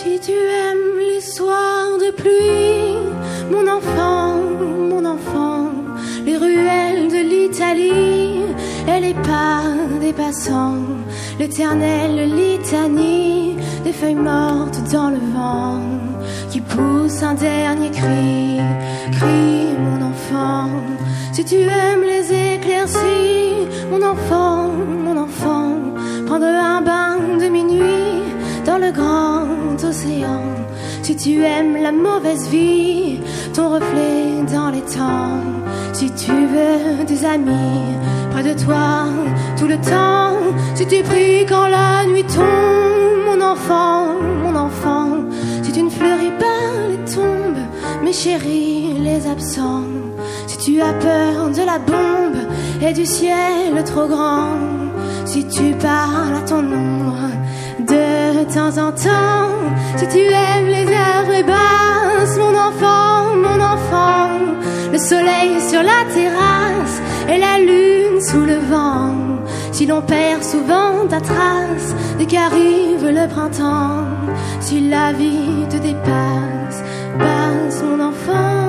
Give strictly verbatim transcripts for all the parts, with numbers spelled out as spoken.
Si tu aimes les soirs de pluie, mon enfant, mon enfant, les ruelles de l'Italie et les pas des passants, l'éternelle litanie des feuilles mortes dans le vent qui poussent un dernier cri, cri mon enfant. Si tu aimes les éclaircies, mon enfant, mon enfant, prendre un bain de minuit dans le grand océan. Si tu aimes la mauvaise vie, ton reflet dans les temps. Si tu veux des amis près de toi tout le temps. Si tu pries quand la nuit tombe, mon enfant, mon enfant. Si tu ne fleuris pas les tombes, mes chéris, les absents. Si tu as peur de la bombe et du ciel trop grand. Si tu parles à ton ombre de temps en temps. Si tu aimes les herbes basses, mon enfant, mon enfant. Le soleil sur la terrasse et la lune sous le vent. Si l'on perd souvent ta trace dès qu'arrive le printemps. Si la vie te dépasse, passe mon enfant.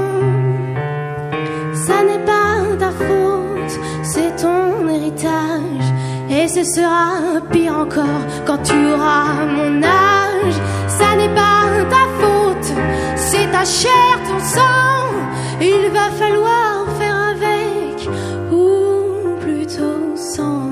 Ça n'est pas ta faute, c'est ton héritage. Et ce sera pire encore quand tu auras mon âge. Ça n'est pas ta faute, c'est ta chair, ton sang. Il va falloir faire avec, ou plutôt sans.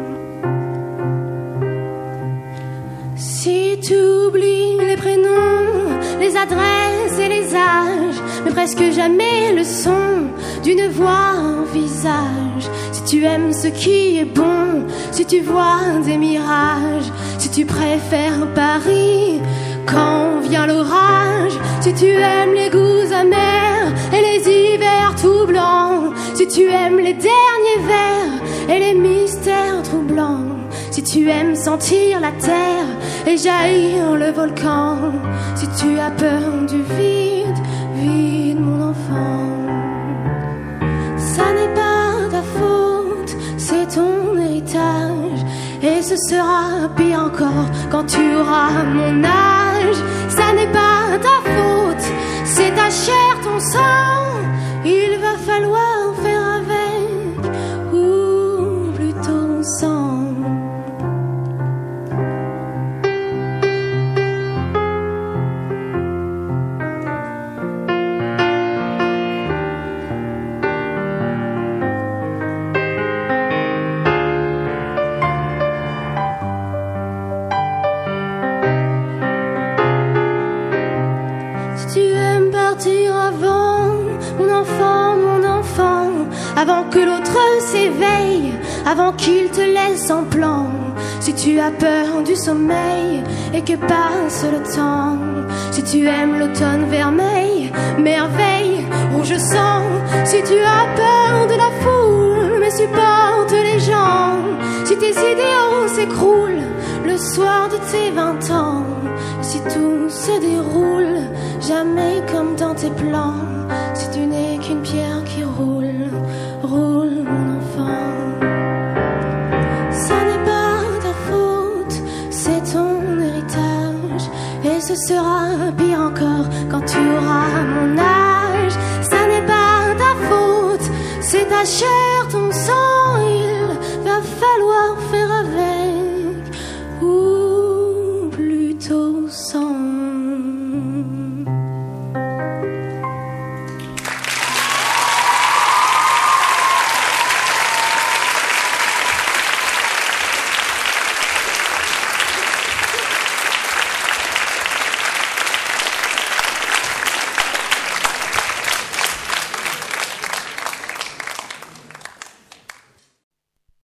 Si tu oublies les prénoms, les adresses et les âges, mais presque jamais le son d'une voix, un visage. Si tu aimes ce qui est bon, si tu vois des mirages, si tu préfères Paris quand vient l'orage, si tu aimes les goûts amers et les hivers tout blancs, si tu aimes les derniers vers et les mystères troublants, si tu aimes sentir la terre et jaillir le volcan, si tu as peur du vide, vide mon enfant. Ça n'est pas ta faute, c'est ton héritage. Et ce sera pire encore quand tu auras mon âge. Ça n'est pas ta faute, c'est ta chair, ton sang. Il va falloir faire avec, ou plutôt sans. Avant que l'autre s'éveille, avant qu'il te laisse en plan. Si tu as peur du sommeil et que passe le temps. Si tu aimes l'automne vermeil, merveille, rouge sang. Si tu as peur de la foule, mais supporte les gens. Si tes idéaux s'écroulent le soir de tes vingt ans. Si tout se déroule jamais comme dans tes plans. Si tu n'es qu'une pierre qui roule, roule mon enfant. Ça n'est pas ta faute, c'est ton héritage. Et ce sera pire encore quand tu auras mon âge. Ça n'est pas ta faute, c'est ta chair.